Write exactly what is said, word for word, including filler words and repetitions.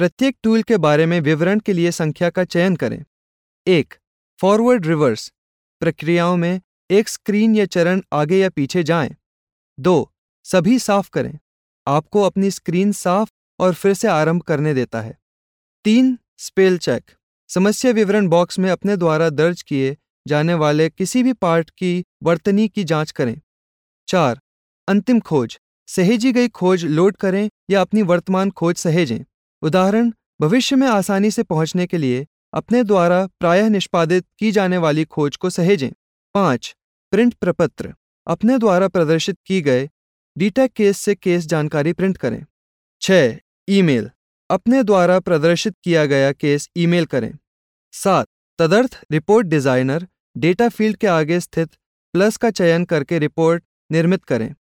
प्रत्येक टूल के बारे में विवरण के लिए संख्या का चयन करें। एक, फॉरवर्ड रिवर्स, प्रक्रियाओं में एक स्क्रीन या चरण आगे या पीछे जाएं। दो, सभी साफ करें, आपको अपनी स्क्रीन साफ और फिर से आरंभ करने देता है। तीन, स्पेल चेक, समस्या विवरण बॉक्स में अपने द्वारा दर्ज किए जाने वाले किसी भी पार्ट की वर्तनी की जांच करें। चार, अंतिम खोज, सहेजी गई खोज लोड करें या अपनी वर्तमान खोज सहेजें। उदाहरण, भविष्य में आसानी से पहुंचने के लिए अपने द्वारा प्रायः निष्पादित की जाने वाली खोज को सहेजें। पाँच, प्रिंट प्रपत्र, अपने द्वारा प्रदर्शित की गए डीटेक केस से केस जानकारी प्रिंट करें। छह, ईमेल, अपने द्वारा प्रदर्शित किया गया केस ईमेल करें। सात, तदर्थ रिपोर्ट डिजाइनर, डेटा फील्ड के आगे स्थित प्लस का चयन करके रिपोर्ट निर्मित करें।